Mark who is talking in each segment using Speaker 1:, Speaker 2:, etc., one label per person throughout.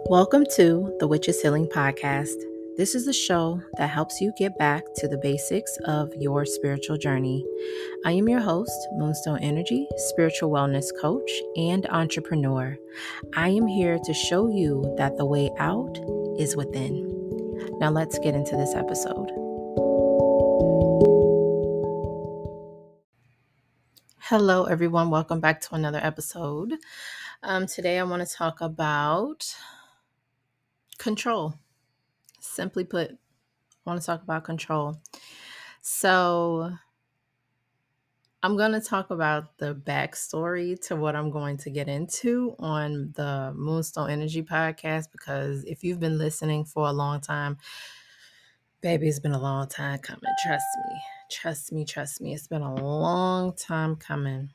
Speaker 1: Welcome to the Witches Healing Podcast. This is a show that helps you get back to the basics of your spiritual journey. I am your host, Moonstone Energy, spiritual wellness coach, and entrepreneur. I am here to show you that the way out is within. Now let's get into this episode. Hello, everyone. Welcome back to another episode. Today I want to talk about control. Simply put, I want to talk about control. So I'm going to talk about the backstory to what I'm going to get into on the Moonstone Energy podcast, because if you've been listening for a long time, baby, it's been a long time coming. Trust me. It's been a long time coming.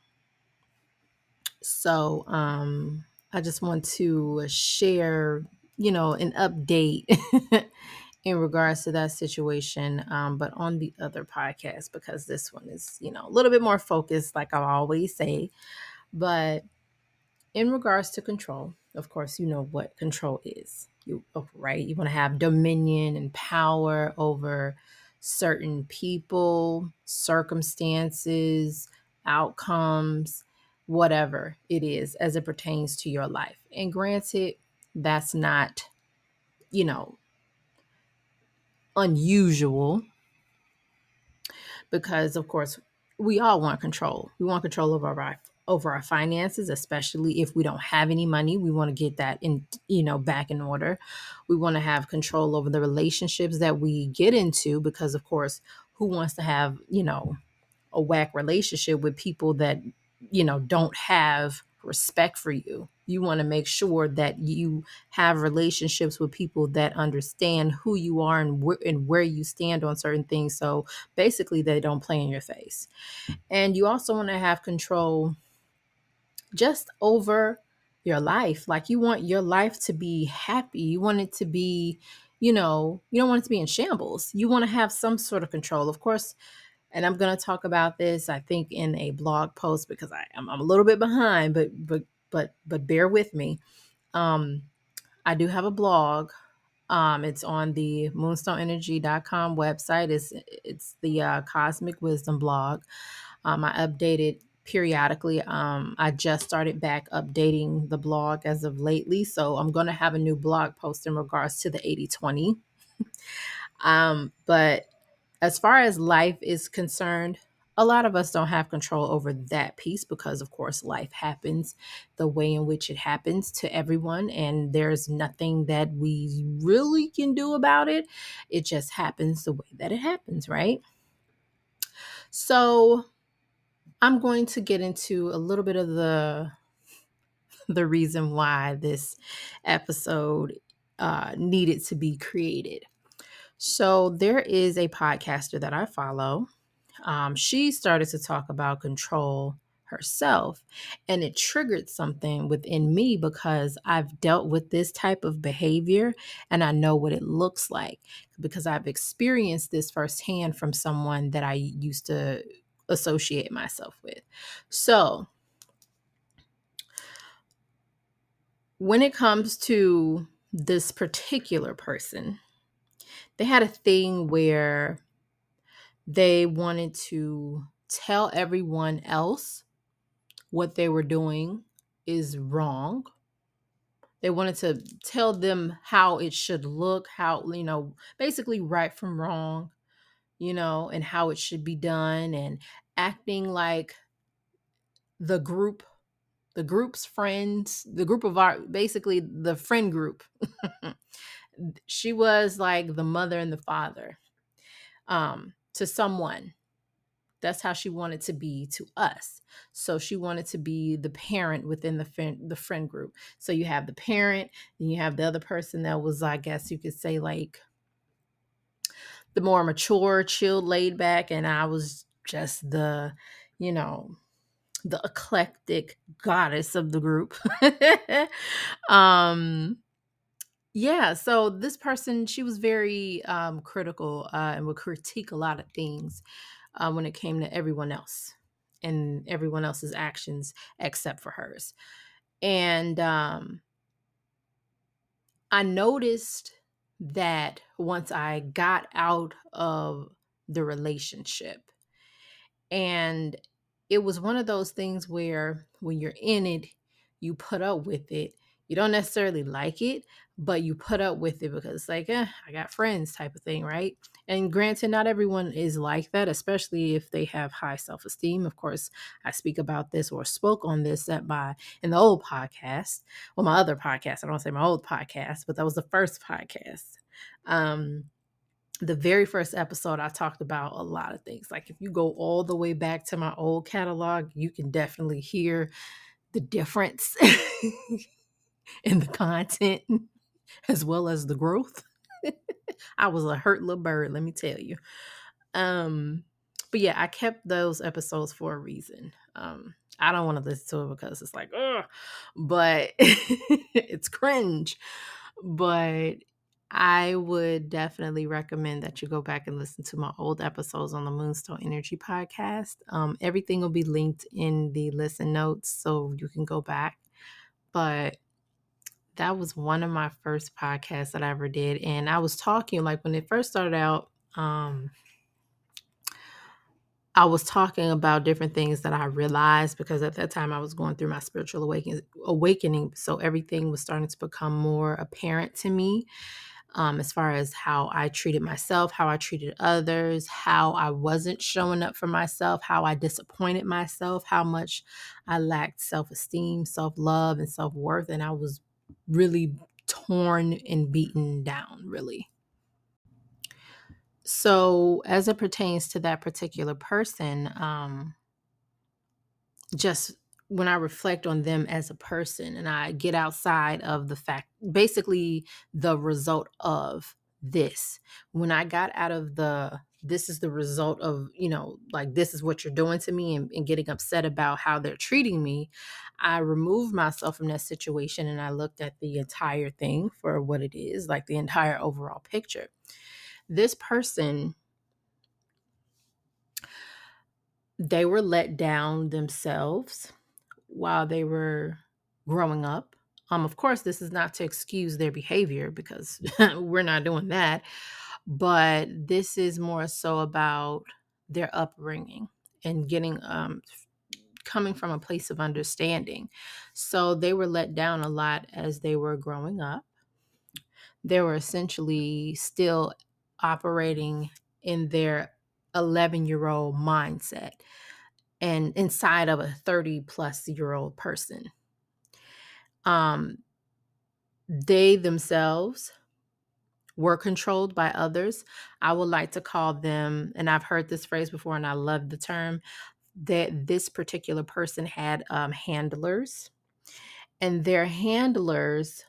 Speaker 1: So I just want to share, an update in regards to that situation, but on the other podcast, because this one is, a little bit more focused, like I always say. But in regards to control, of course, you know what control is. Right? You want to have dominion and power over certain people, circumstances, outcomes, whatever it is as it pertains to your life. And granted, that's not, unusual, because of course we all want control. We want control over our finances, especially if we don't have any money. We want to get that back in order. We want to have control over the relationships that we get into, because of course, who wants to have, a whack relationship with people that, don't have respect for you? You want to make sure that you have relationships with people that understand who you are and where you stand on certain things. So basically, they don't play in your face. And you also want to have control just over your life. Like, you want your life to be happy. You want it to be, you don't want it to be in shambles. You want to have some sort of control, of course. And I'm going to talk about this, I think, in a blog post, because I'm a little bit behind, but bear with me. I do have a blog. It's on the moonstoneenergy.com website. It's the Cosmic Wisdom blog. I update it periodically. I just started back updating the blog as of lately, so I'm going to have a new blog post in regards to the 80/20. But as far as life is concerned, a lot of us don't have control over that piece, because of course life happens the way in which it happens to everyone, and there's nothing that we really can do about it. It just happens the way that it happens, right? So I'm going to get into a little bit of the reason why this episode needed to be created. So there is a podcaster that I follow. She started to talk about control herself, and it triggered something within me, because I've dealt with this type of behavior and I know what it looks like, because I've experienced this firsthand from someone that I used to associate myself with. So when it comes to this particular person, they had a thing where they wanted to tell everyone else what they were doing is wrong. They wanted to tell them how it should look, how, basically right from wrong, and how it should be done, and acting like the group's friends, the group of basically the friend group. She was like the mother and the father to someone. That's how she wanted to be to us. So she wanted to be the parent within the friend group. So you have the parent, and you have the other person that was, I guess you could say, like the more mature, chilled, laid back, and I was just the eclectic goddess of the group. Yeah, so this person, she was very critical, and would critique a lot of things when it came to everyone else and everyone else's actions except for hers. And I noticed that once I got out of the relationship, and it was one of those things where when you're in it, you put up with it. You don't necessarily like it, but you put up with it because it's like, I got friends type of thing, right? And granted, not everyone is like that, especially if they have high self-esteem. Of course, I speak about this or spoke on this in the old podcast. Well, my other podcast, I don't want to say my old podcast, but that was the first podcast. The very first episode, I talked about a lot of things. Like if you go all the way back to my old catalog, you can definitely hear the difference in the content as well as the growth. I was a hurt little bird, let me tell you. But yeah, I kept those episodes for a reason. I don't want to listen to it because it's like, ugh, but it's cringe. But I would definitely recommend that you go back and listen to my old episodes on the Moonstone Energy podcast. Everything will be linked in the listen notes so you can go back. But that was one of my first podcasts that I ever did. And I was talking, like when it first started out, I was talking about different things that I realized because at that time I was going through my spiritual awakening. So everything was starting to become more apparent to me, as far as how I treated myself, how I treated others, how I wasn't showing up for myself, how I disappointed myself, how much I lacked self-esteem, self-love, and self-worth. And I was really torn and beaten down, really. So as it pertains to that particular person, just when I reflect on them as a person and I get outside of the fact, basically the result of this, when I got out of this is the result of, like, this is what you're doing to me, and getting upset about how they're treating me, I removed myself from that situation and I looked at the entire thing for what it is, like the entire overall picture. This person, they were let down themselves while they were growing up. Of course, this is not to excuse their behavior because we're not doing that, but this is more so about their upbringing and getting coming from a place of understanding. So they were let down a lot as they were growing up. They were essentially still operating in their 11-year-old mindset and inside of a 30-plus-year-old person. They themselves were controlled by others. I would like to call them, and I've heard this phrase before and I love the term, that this particular person had handlers, and their handlers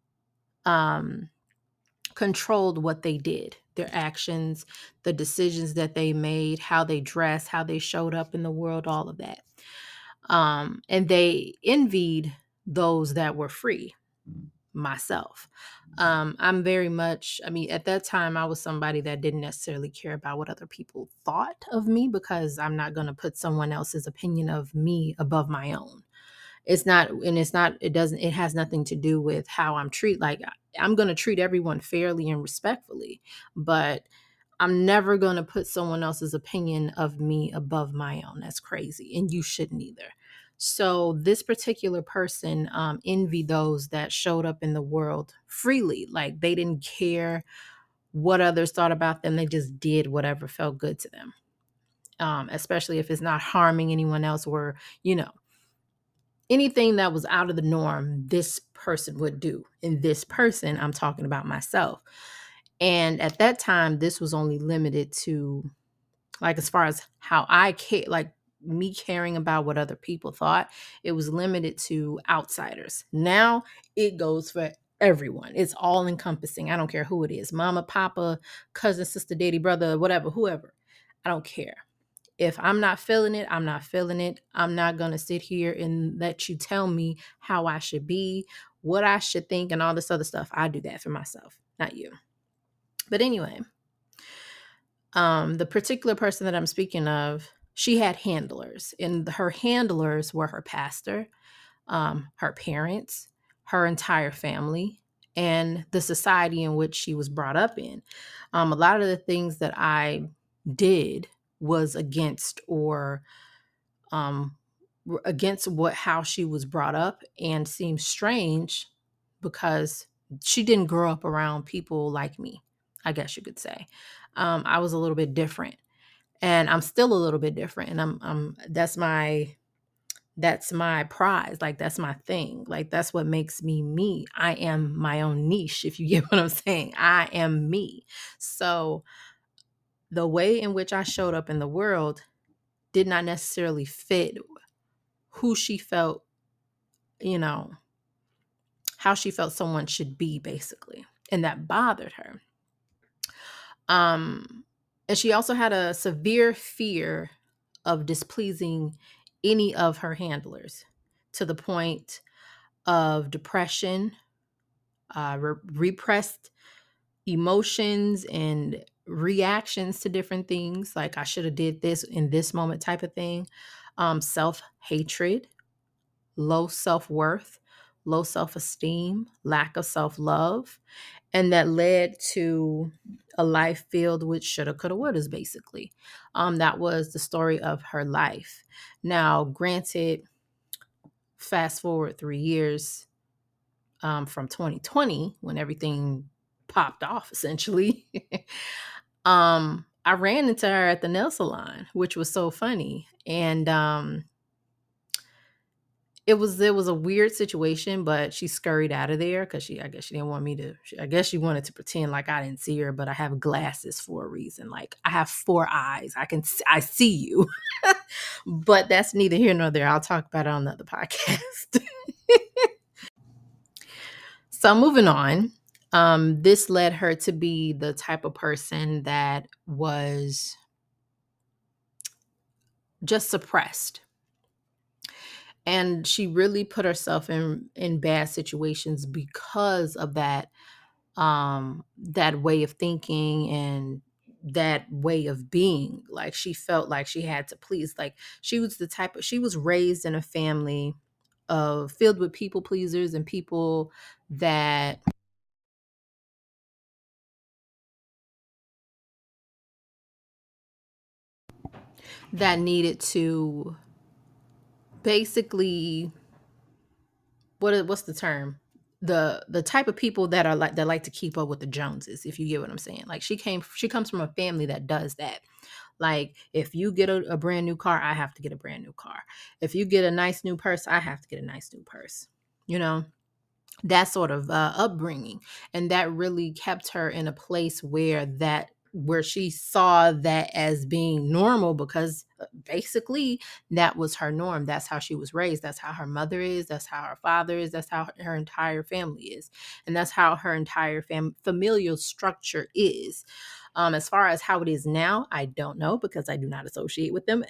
Speaker 1: controlled what they did, their actions, the decisions that they made, how they dressed, how they showed up in the world, all of that. And they envied those that were free, myself. I'm very much, at that time, I was somebody that didn't necessarily care about what other people thought of me because I'm not going to put someone else's opinion of me above my own. It has nothing to do with how I'm treated. Like, I'm going to treat everyone fairly and respectfully, but I'm never going to put someone else's opinion of me above my own. That's crazy. And you shouldn't either. So this particular person envied those that showed up in the world freely. Like, they didn't care what others thought about them. They just did whatever felt good to them. Especially if it's not harming anyone else, or, anything that was out of the norm, this person would do. And this person, I'm talking about myself. And at that time, this was only limited to, like, as far as how I care, like me caring about what other people thought, it was limited to outsiders. Now it goes for everyone. It's all encompassing. I don't care who it is, mama, papa, cousin, sister, daddy, brother, whatever, whoever. I don't care. If I'm not feeling it, I'm not feeling it. I'm not going to sit here and let you tell me how I should be, what I should think, and all this other stuff. I do that for myself, not you. But anyway, the particular person that I'm speaking of, she had handlers, and her handlers were her pastor, her parents, her entire family, and the society in which she was brought up in. A lot of the things that I did was against or um, against what how she was brought up, and seemed strange because she didn't grow up around people like me. I guess you could say I was a little bit different, and I'm still a little bit different, and I'm that's my prize. Like, that's my thing. Like, that's what makes me me. I am my own niche, if you get what I'm saying. I am me. So the way in which I showed up in the world did not necessarily fit who she felt, you know, how she felt someone should be, basically. And that bothered her. And she also had a severe fear of displeasing any of her handlers, to the point of depression, repressed emotions and reactions to different things, like I should have did this in this moment type of thing, self-hatred, low self-worth, low self-esteem, lack of self-love, and that led to a life filled with shoulda, coulda, wouldas, basically. That was the story of her life. Now, granted, fast forward 3 years, from 2020, when everything popped off, essentially. I ran into her at the nail salon, which was so funny. And it was a weird situation, but she scurried out of there because I guess she didn't want me to. I guess she wanted to pretend like I didn't see her, but I have glasses for a reason. Like, I have four eyes. I see you. But that's neither here nor there. I'll talk about it on another podcast. So moving on, this led her to be the type of person that was just suppressed. And she really put herself in bad situations because of that way of thinking and that way of being. Like, she felt like she had to please. Like, she was raised in a family of filled with people pleasers and people that needed to basically, what's the term, the type of people that are like to keep up with the Joneses, if you get what I'm saying. Like, she comes from a family that does that. Like, if you get a brand new car, I have to get a brand new car. If you get a nice new purse, I have to get a nice new purse. You know, that sort of upbringing. And that really kept her in a place where she saw that as being normal, because basically that was her norm. That's how she was raised. That's how her mother is. That's how her father is. That's how her entire family is. And that's how her entire familial structure is. As far as how it is now, I don't know, because I do not associate with them.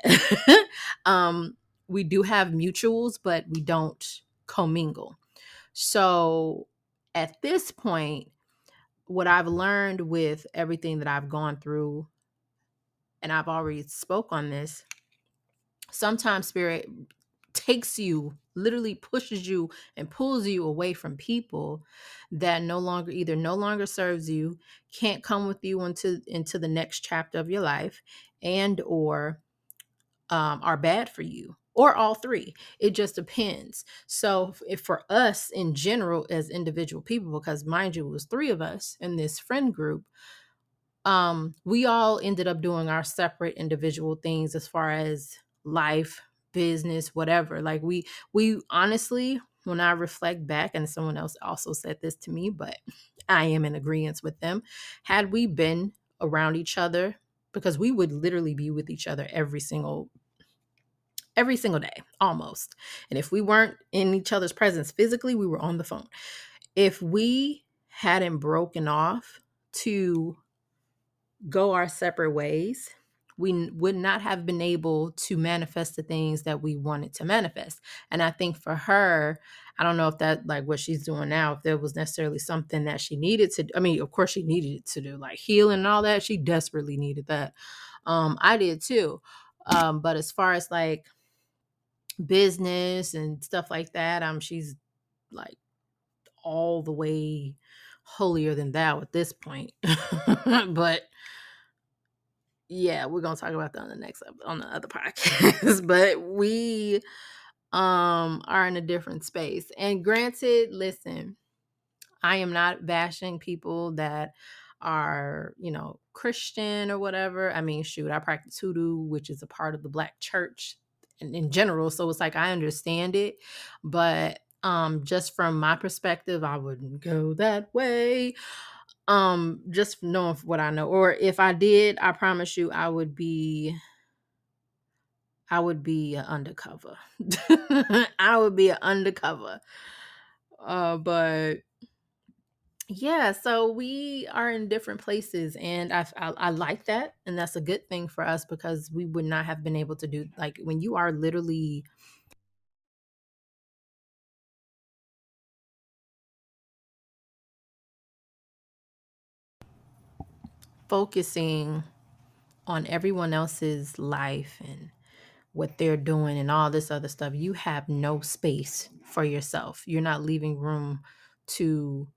Speaker 1: We do have mutuals, but we don't commingle. So at this point, what I've learned with everything that I've gone through, and I've already spoke on this, sometimes spirit takes you, literally pushes you and pulls you away from people that no longer serves you, can't come with you into the next chapter of your life, and or are bad for you, or all three. It just depends. So if for us in general as individual people, because mind you, it was three of us in this friend group, we all ended up doing our separate individual things as far as life, business, whatever. Like, we honestly, when I reflect back, and someone else also said this to me, but I am in agreement with them, had we been around each other, because we would literally be with each other every single day, almost. And if we weren't in each other's presence physically, we were on the phone. If we hadn't broken off to go our separate ways, we would not have been able to manifest the things that we wanted to manifest. And I think for her, I don't know if that, like what she's doing now, if there was necessarily something that she needed to, I mean, of course she needed it to do, like healing and all that. She desperately needed that. I did too. But as far as like business and stuff like that, she's like all the way holier than thou at this point. But yeah, we're gonna talk about that on the on the other podcast. But we are in a different space. And granted, listen, I am not bashing people that are, Christian or whatever. I mean, shoot, I practice hoodoo, which is a part of the Black church in general. So it's like I understand it. But just from my perspective, I wouldn't go that way. Just knowing what I know. Or if I did, I promise you I would be undercover. I would be an undercover. But yeah, so we are in different places, and I like that, and that's a good thing for us because we would not have been able to do, like, when you are literally focusing on everyone else's life and what they're doing and all this other stuff. You have no space for yourself. You're not leaving room to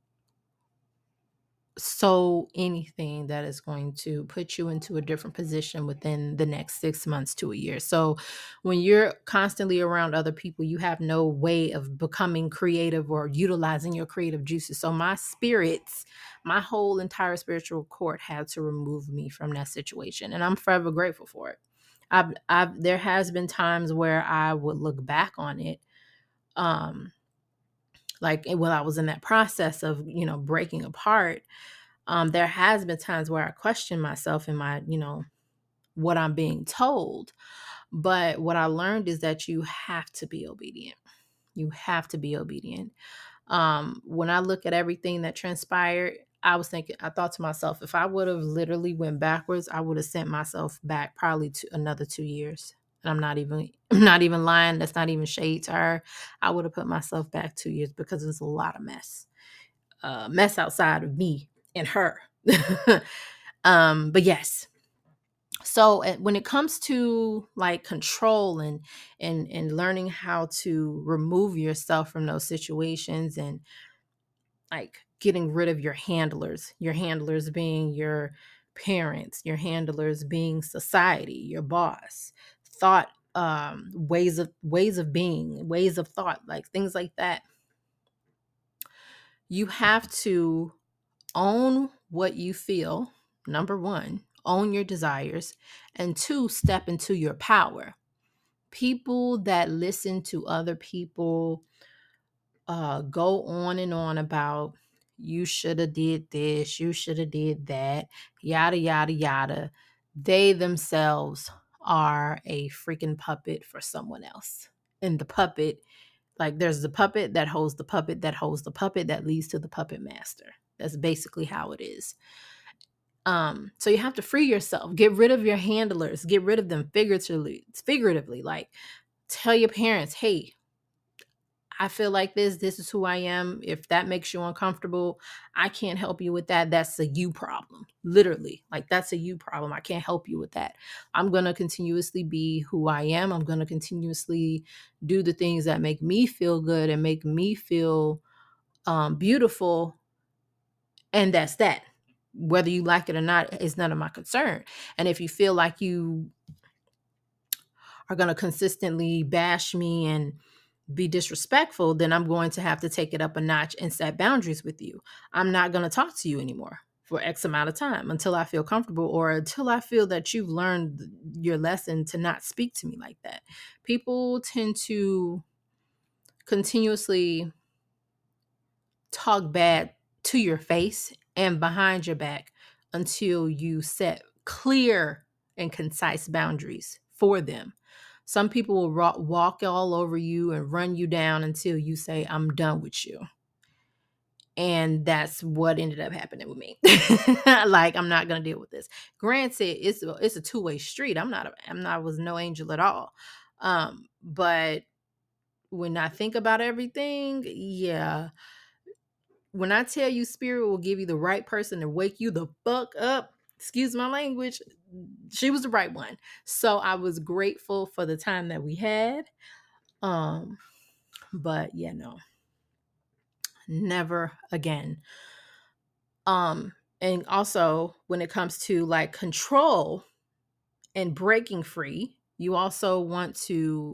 Speaker 1: anything that is going to put you into a different position within the next 6 months to a year. So when you're constantly around other people, you have no way of becoming creative or utilizing your creative juices. So my whole entire spiritual court had to remove me from that situation, and I'm forever grateful for it. There has been times where I would look back on it, um like when I was in that process of breaking apart. There has been times where I question myself and my, what I'm being told. But what I learned is that you have to be obedient. You have to be obedient. When I look at everything that transpired, I thought to myself, if I would have literally went backwards, I would have sent myself back probably to another 2 years. And I'm not even lying. That's not even shade to her. I would have put myself back 2 years because there's a lot of mess outside of me and her. But yes. So when it comes to like control and learning how to remove yourself from those situations and like getting rid of your handlers being your parents, your handlers being society, your boss, thought, ways of being, ways of thought, like things like that. You have to own what you feel. Number one, own your desires. And two, step into your power. People that listen to other people go on and on about you should have did this, you should have did that, yada, yada, yada. They themselves are a freaking puppet for someone else. And the puppet, like there's the puppet that holds the puppet that holds the puppet that leads to the puppet master. That's basically how it is. So you have to free yourself, get rid of your handlers, get rid of them figuratively, like tell your parents, hey, I feel like this is who I am. If that makes you uncomfortable, I can't help you with that. That's a you problem. Literally. Like that's a you problem. I can't help you with that. I'm going to continuously be who I am. I'm going to continuously do the things that make me feel good and make me feel beautiful. And that's that. Whether you like it or not is none of my concern. And if you feel like you are going to consistently bash me and be disrespectful, then I'm going to have to take it up a notch and set boundaries with you. I'm not going to talk to you anymore for X amount of time until I feel comfortable or until I feel that you've learned your lesson to not speak to me like that. People tend to continuously talk bad to your face and behind your back until you set clear and concise boundaries for them. Some people will walk all over you and run you down until you say, I'm done with you. And that's what ended up happening with me. Like, I'm not going to deal with this. Granted, it's a two-way street. I was no angel at all. But when I think about everything, yeah, when I tell you spirit will give you the right person to wake you the fuck up, excuse my language, she was the right one. So I was grateful for the time that we had. But yeah, no, Never again. And also when it comes to like control and breaking free, you also want to,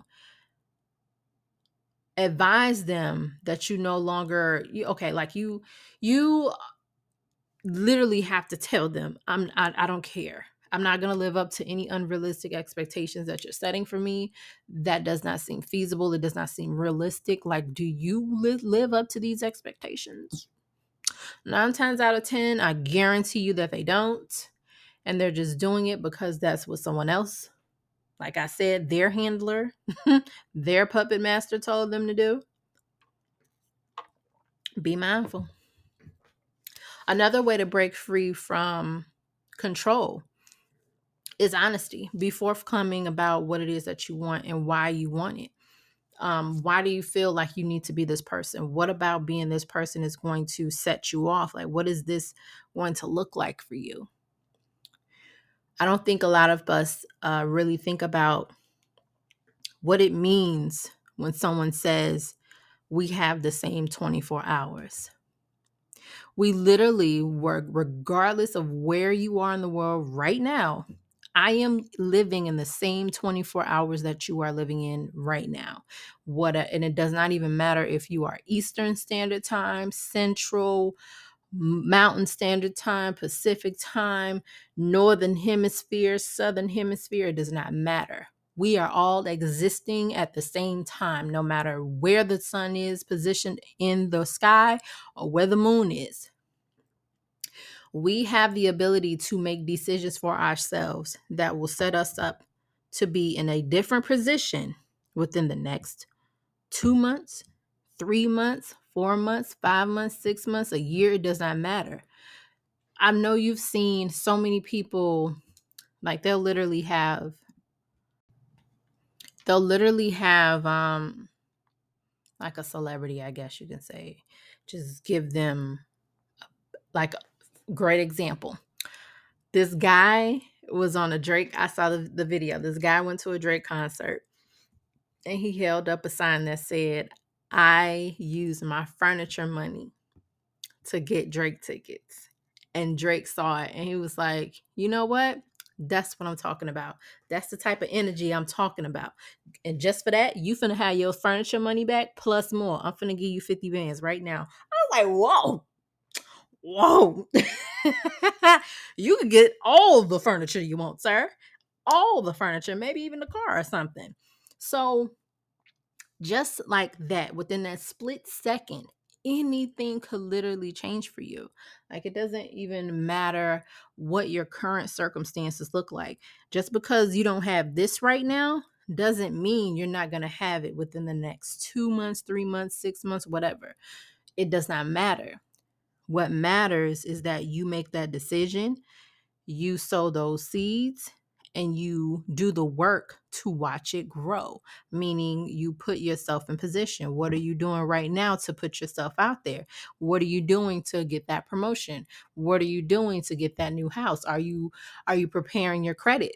Speaker 1: advise them that you no longer you literally have to tell them, I don't care. I'm not going to live up to any unrealistic expectations that you're setting for me. That does not seem feasible. It does not seem realistic. Like, do you live up to these expectations? 9 times out of 10, I guarantee you that they don't. And they're just doing it because that's what someone else, like I said, their handler, their puppet master told them to do. Be mindful. Another way to break free from control is honesty. Be forthcoming about what it is that you want and why you want it. Why do you feel like you need to be this person? What about being this person is going to set you off? Like, what is this going to look like for you? I don't think a lot of us really think about what it means when someone says we have the same 24 hours. We literally work regardless of where you are in the world right now. I am living in the same 24 hours that you are living in right now. And it does not even matter if you are Eastern Standard Time, Central, Mountain Standard Time, Pacific Time, Northern Hemisphere, Southern Hemisphere. It does not matter. We are all existing at the same time, no matter where the sun is positioned in the sky or where the moon is. We have the ability to make decisions for ourselves that will set us up to be in a different position within the next 2 months, 3 months, 4 months, 5 months, 6 months, a year. It does not matter. I know you've seen so many people, like they'll literally have like a celebrity, I guess you can say, just give them like a great example. This guy was on a Drake. I saw the video. This guy went to a Drake concert and he held up a sign that said, I use my furniture money to get Drake tickets. And Drake saw it and he was like, you know what? That's what I'm talking about. That's the type of energy I'm talking about. And just for that, you finna have your furniture money back plus more. I'm finna give you 50 bands right now. I was like, whoa. You can get all the furniture you want, sir. All the furniture, maybe even the car or something. So just like that, within that split second, anything could literally change for you. Like, it doesn't even matter what your current circumstances look like. Just because you don't have this right now doesn't mean you're not going to have it within the next 2 months, 3 months, 6 months, whatever. It does not matter. What matters is that you make that decision, you sow those seeds, and you do the work to watch it grow, meaning you put yourself in position. What are you doing right now to put yourself out there? What are you doing to get that promotion? What are you doing to get that new house? Are you preparing your credit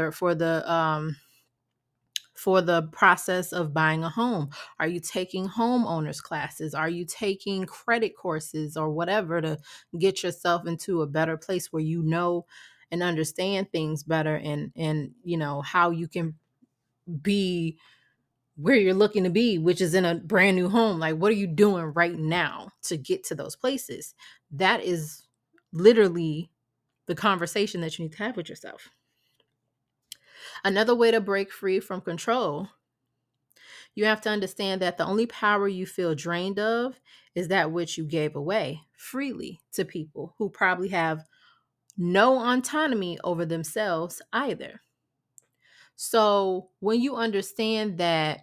Speaker 1: for the process of buying a home? Are you taking homeowners classes? Are you taking credit courses or whatever to get yourself into a better place where you know and understand things better, and how you can be where you're looking to be, which is in a brand new home? Like, what are you doing right now to get to those places? That is literally the conversation that you need to have with yourself. Another way to break free from control, you have to understand that the only power you feel drained of is that which you gave away freely to people who probably have no autonomy over themselves either. So when you understand that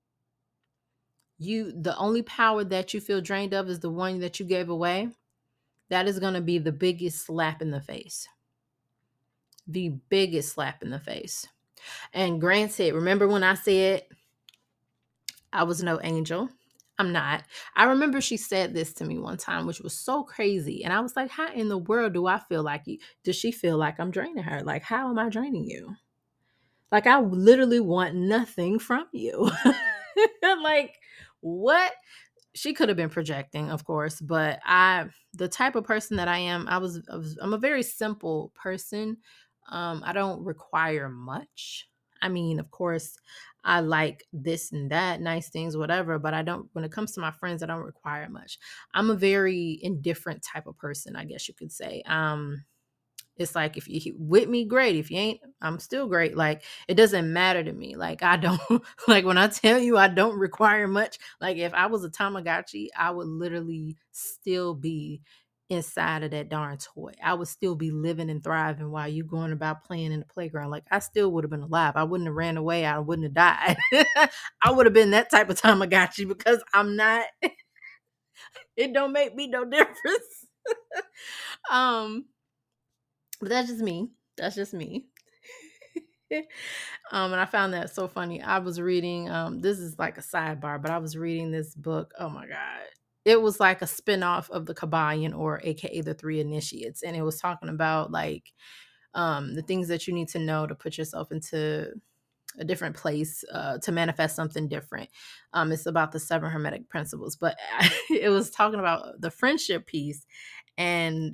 Speaker 1: the only power that you feel drained of is the one that you gave away, that is going to be the biggest slap in the face. The biggest slap in the face. And granted, remember when I said I was no angel? I'm not. I remember she said this to me one time, which was so crazy. And I was like, how in the world do I feel like you? Does she feel like I'm draining her? Like, how am I draining you? Like, I literally want nothing from you. Like, what? she could have been projecting, of course, but the type of person that I am, I'm a very simple person. I don't require much. I mean, of course, I like this and that, nice things, whatever, but I don't, when it comes to my friends, I don't require much. I'm a very indifferent type of person, I guess you could say. It's like, if you with me, great. If you ain't, I'm still great. Like, it doesn't matter to me. Like, I don't like, when I tell you I don't require much. Like, if I was a Tamagotchi, I would literally still be inside of that darn toy. I would still be living and thriving while you going about playing in the playground. Like, I still would have been alive. I wouldn't have ran away. I wouldn't have died. I would have been that type of Tamagotchi, because I'm not. It don't make me no difference. um but that's just me. That's just me. And I found that so funny. I was reading, this is like a sidebar, but I was reading this book. Oh my God. It was like a spinoff of the Kabbalion, or AKA the Three Initiates. And it was talking about like the things that you need to know to put yourself into a different place, to manifest something different. It's about the 7 Hermetic principles, but it was talking about the friendship piece. And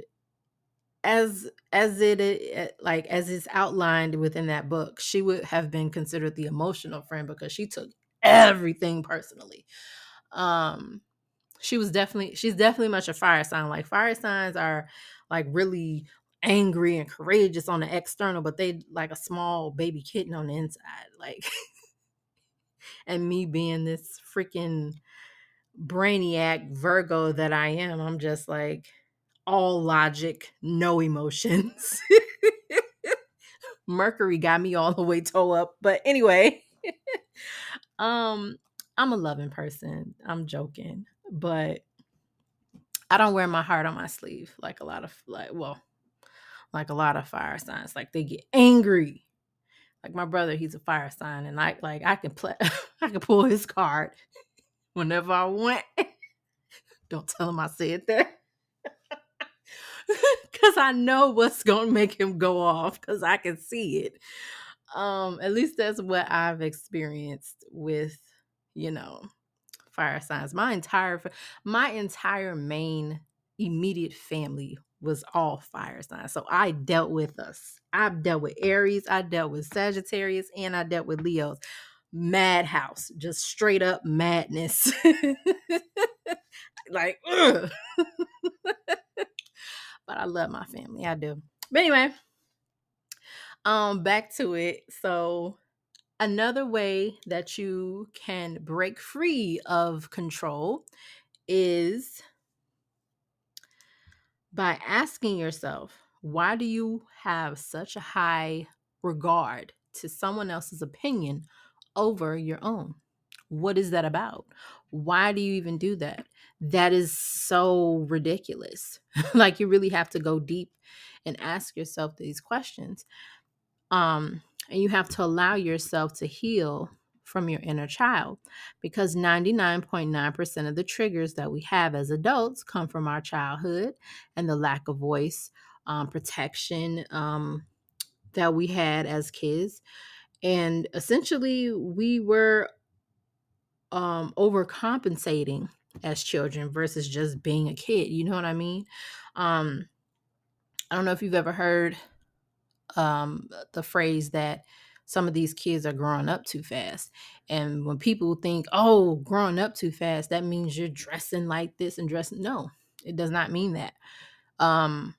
Speaker 1: as is outlined within that book, she would have been considered the emotional friend, because she took everything personally. um she's definitely much a fire sign. Like, fire signs are like really angry and courageous on the external, but they like a small baby kitten on the inside. Like, and me being this freaking brainiac Virgo that I am, I'm just like all logic, no emotions. Mercury got me all the way toe up. But anyway, um, I'm a loving person. I'm joking, but I don't wear my heart on my sleeve like like a lot of fire signs. Like, they get angry. Like, my brother, he's a fire sign, and I can play, I can pull his card whenever I want. Don't tell him I said that. Because I know what's gonna make him go off, because I can see it. At least that's what I've experienced with, you know, fire signs. My entire main immediate family was all fire signs. So I've dealt with Aries, I dealt with Sagittarius, and I dealt with Leos. Madhouse, just straight up madness. Like, ugh. But I love my family. I do. But anyway, back to it. So, another way that you can break free of control is by asking yourself, why do you have such a high regard to someone else's opinion over your own? What is that about? Why do you even do that? That is so ridiculous. Like, you really have to go deep and ask yourself these questions. And you have to allow yourself to heal from your inner child, because 99.9% of the triggers that we have as adults come from our childhood, and the lack of voice, protection, that we had as kids. And essentially, we were overcompensating as children versus just being a kid. You know what I mean? Um, I don't know if you've ever heard the phrase that some of these kids are growing up too fast. And when people think, oh, growing up too fast, that means you're dressing like this and dressing. No, it does not mean that. Um,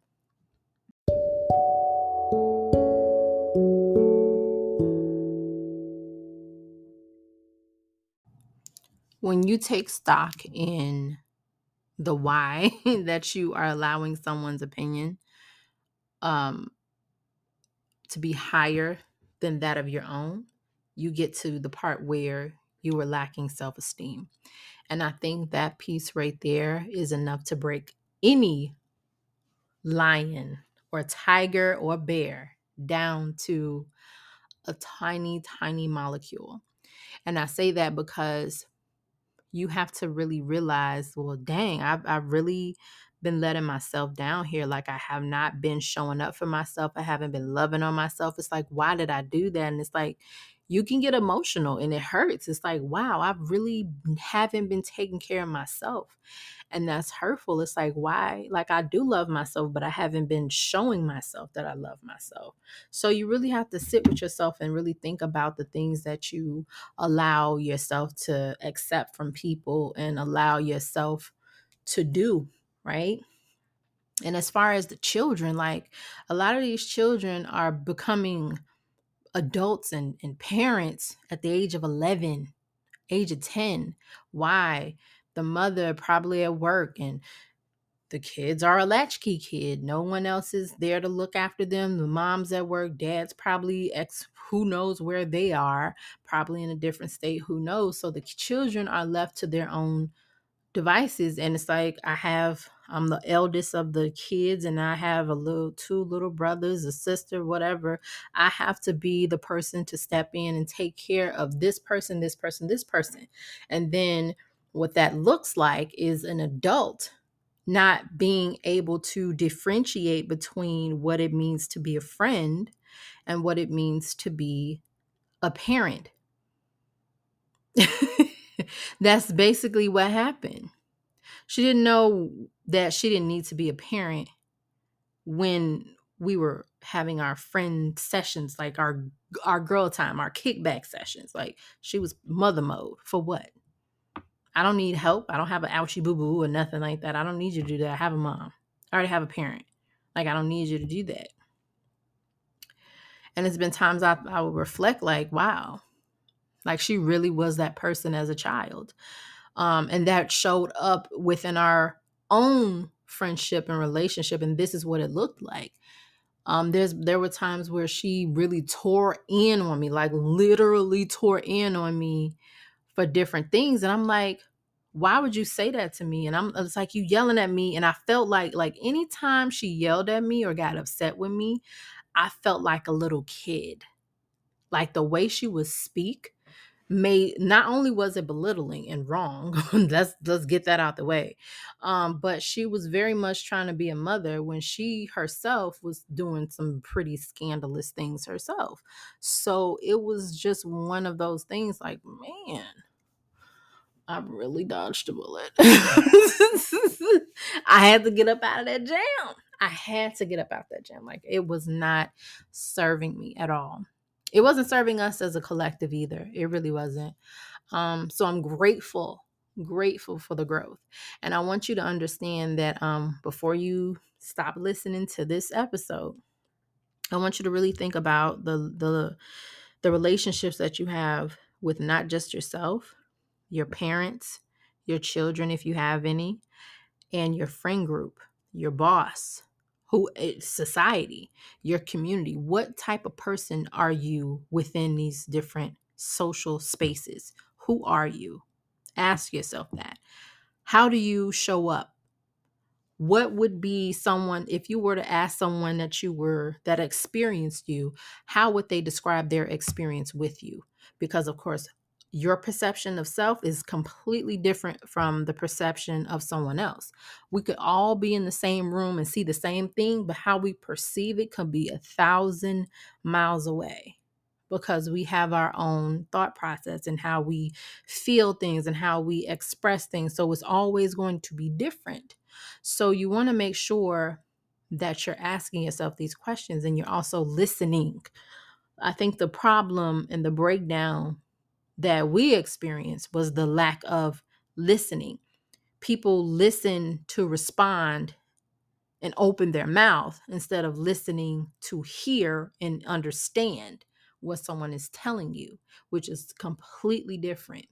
Speaker 1: when you take stock in the why that you are allowing someone's opinion um, to be higher than that of your own, you get to the part where you were lacking self-esteem. And I think that piece right there is enough to break any lion or tiger or bear down to a tiny, tiny molecule. And I say that because you have to really realize, well, dang, I've really been letting myself down here. Like I have not been showing up for myself. I haven't been loving on myself. It's like, why did I do that? And it's like, you can get emotional and it hurts. It's like, wow, I really haven't been taking care of myself. And that's hurtful. It's like, why? Like, I do love myself, but I haven't been showing myself that I love myself. So you really have to sit with yourself and really think about the things that you allow yourself to accept from people and allow yourself to do, right? And as far as the children, like a lot of these children are becoming adults and parents at the age of 11, age of 10. Why? The mother probably at work and the kids are a latchkey kid. No one else is there to look after them. The mom's at work, dad's probably who knows where they are, probably in a different state, who knows. So the children are left to their own devices. And it's like, I'm the eldest of the kids and I have two little brothers, a sister, whatever. I have to be the person to step in and take care of this person, this person, this person. And then what that looks like is an adult not being able to differentiate between what it means to be a friend and what it means to be a parent. That's basically what happened. She didn't know that she didn't need to be a parent when we were having our friend sessions, like our girl time, our kickback sessions. Like she was mother mode. For what? I don't need help. I don't have an ouchie boo boo or nothing like that. I don't need you to do that. I have a mom. I already have a parent. Like I don't need you to do that. And it's been times I would reflect like, wow, like she really was that person as a child. And that showed up within our own friendship and relationship. And this is what it looked like. There were times where she really tore in on me, like literally tore in on me for different things. And I'm like, why would you say that to me? And it's like, you yelling at me. And I felt like anytime she yelled at me or got upset with me, I felt like a little kid. Like the way she would speak made, not only was it belittling and wrong, let's get that out the way, but she was very much trying to be a mother when she herself was doing some pretty scandalous things herself. So it was just one of those things like, man, I really dodged a bullet. I had to get up out of that jam. I had to get up out that jam. Like it was not serving me at all. It wasn't serving us as a collective either. It really wasn't. So I'm grateful for the growth. And I want you to understand that before you stop listening to this episode, I want you to really think about the relationships that you have with not just yourself, your parents, your children, if you have any, and your friend group, your boss, society, your community. What type of person are you within these different social spaces? Who are you? Ask yourself that. How do you show up? What would be someone, if you were to ask someone that experienced you, how would they describe their experience with you? Because of course, your perception of self is completely different from the perception of someone else. We could all be in the same room and see the same thing, but how we perceive it could be 1,000 miles away because we have our own thought process and how we feel things and how we express things. So it's always going to be different. So you want to make sure that you're asking yourself these questions and you're also listening. I think the problem and the breakdown that we experienced was the lack of listening. People listen to respond and open their mouth instead of listening to hear and understand what someone is telling you, which is completely different.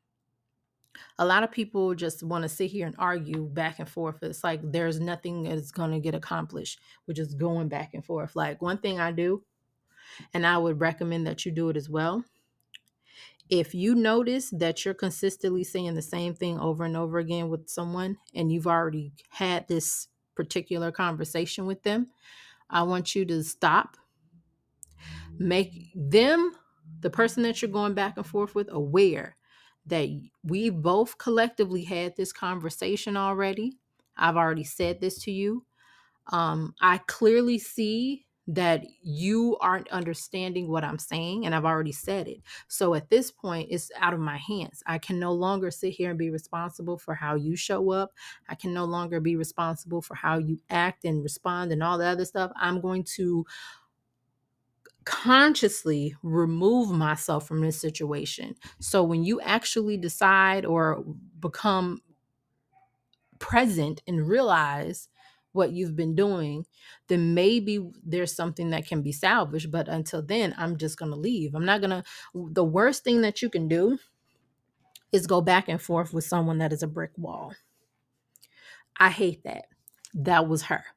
Speaker 1: A lot of people just want to sit here and argue back and forth. It's like there's nothing that's going to get accomplished. We're just going back and forth. Like one thing I do, and I would recommend that you do it as well. If you notice that you're consistently saying the same thing over and over again with someone, and you've already had this particular conversation with them, I want you to stop. Make them, the person that you're going back and forth with, aware that we both collectively had this conversation already. I've already said this to you. I clearly see that you aren't understanding what I'm saying, and I've already said it. So at this point, it's out of my hands. I can no longer sit here and be responsible for how you show up. I can no longer be responsible for how you act and respond and all the other stuff. I'm going to consciously remove myself from this situation. So when you actually decide or become present and realize what you've been doing, then maybe there's something that can be salvaged. But until then, I'm just going to leave. I'm not going to. The worst thing that you can do is go back and forth with someone that is a brick wall. I hate that. That was her.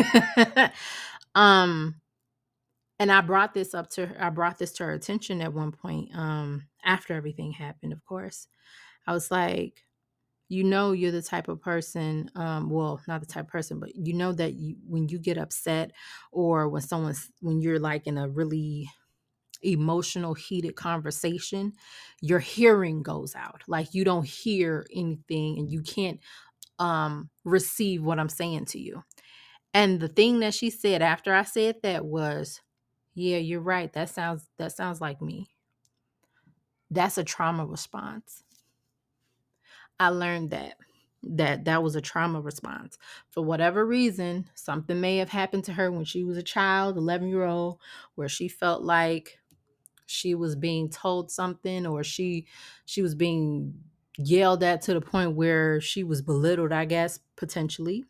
Speaker 1: um and I brought this to her attention at one point, after everything happened, of course. I was like, you're the type of person, well, not the type of person, but that when you get upset, or when you're like in a really emotional, heated conversation, your hearing goes out. Like you don't hear anything and you can't receive what I'm saying to you. And the thing that she said after I said that was, yeah, you're right. That sounds like me. That's a trauma response. I learned that was a trauma response. For whatever reason, something may have happened to her when she was a child, 11-year-old, where she felt like she was being told something, or she was being yelled at to the point where she was belittled, I guess, potentially.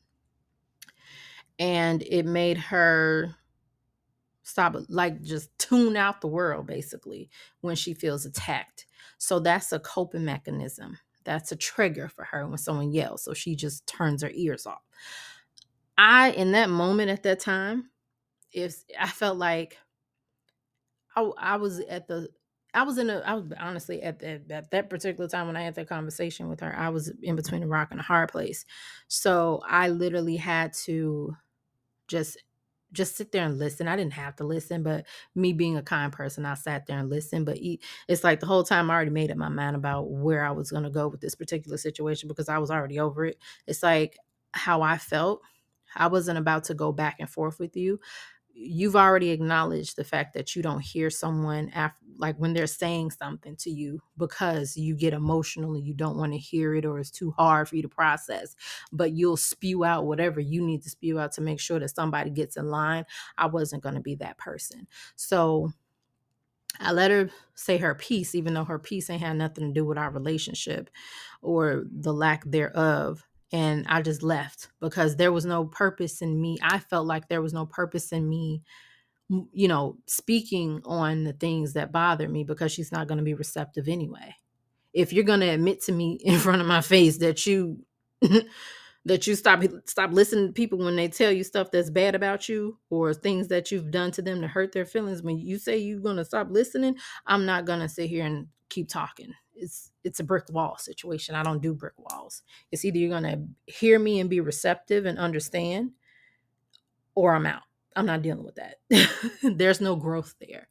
Speaker 1: And it made her stop, like just tune out the world basically when she feels attacked. So that's a coping mechanism. That's a trigger for her when someone yells. So she just turns her ears off. In that moment at that time, if I felt like I was honestly at that particular time when I had that conversation with her, I was in between a rock and a hard place. So I literally had to just sit there and listen. I didn't have to listen, but me being a kind person, I sat there and listened. But it's like the whole time I already made up my mind about where I was going to go with this particular situation, because I was already over it. It's like how I felt. I wasn't about to go back and forth with you. You've already acknowledged the fact that you don't hear someone like when they're saying something to you, because you get emotional and you don't want to hear it, or it's too hard for you to process, but you'll spew out whatever you need to spew out to make sure that somebody gets in line. I wasn't going to be that person. So I let her say her piece, even though her piece ain't had nothing to do with our relationship or the lack thereof. And I just left because there was no purpose in me. I felt like there was no purpose in me, speaking on the things that bother me, because she's not going to be receptive anyway. If you're going to admit to me in front of my face that you that you stop listening to people when they tell you stuff that's bad about you, or things that you've done to them to hurt their feelings, when you say you're going to stop listening, I'm not going to sit here and keep talking. It's a brick wall situation. I don't do brick walls. It's either you're going to hear me and be receptive and understand, or I'm out. I'm not dealing with that. There's no growth there.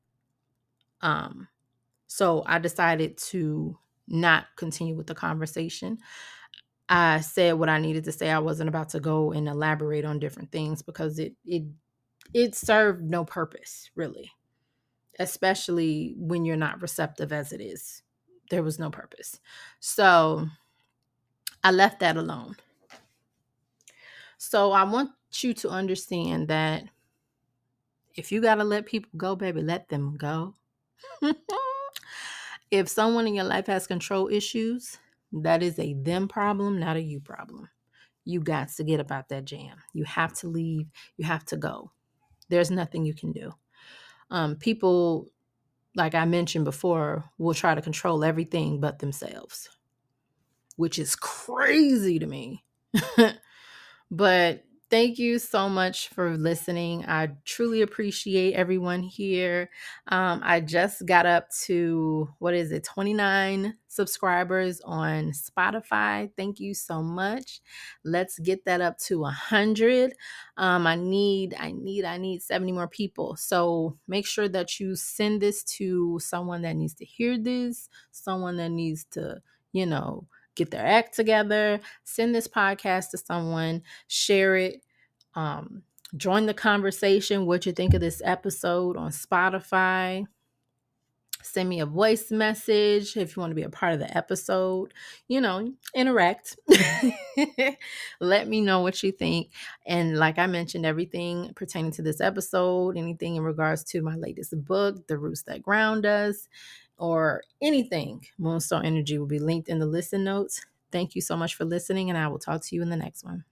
Speaker 1: So I decided to not continue with the conversation. I said what I needed to say. I wasn't about to go and elaborate on different things, because it served no purpose, really, especially when you're not receptive as it is. There was no purpose. So I left that alone. So I want you to understand that if you got to let people go, baby, let them go. If someone in your life has control issues, that is a them problem, not a you problem. You got to get about that jam. You have to leave. You have to go. There's nothing you can do. People, like I mentioned before, will try to control everything but themselves, which is crazy to me. But thank you so much for listening. I truly appreciate everyone here. I just got up to, 29 subscribers on Spotify. Thank you so much. Let's get that up to 100. I need 70 more people. So make sure that you send this to someone that needs to hear this, someone that needs to, get their act together, send this podcast to someone, share it, join the conversation, what you think of this episode on Spotify. Send me a voice message if you want to be a part of the episode. Interact. Let me know what you think. And like I mentioned, everything pertaining to this episode, anything in regards to my latest book, The Roots That Ground Us, or anything, Moonstone Energy will be linked in the listen notes. Thank you so much for listening, and I will talk to you in the next one.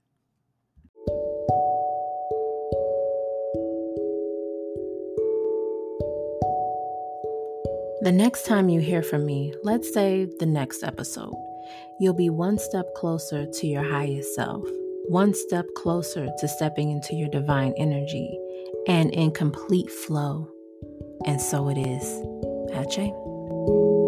Speaker 1: The next time you hear from me, let's say the next episode, you'll be one step closer to your highest self, one step closer to stepping into your divine energy and in complete flow. And so it is. Ache.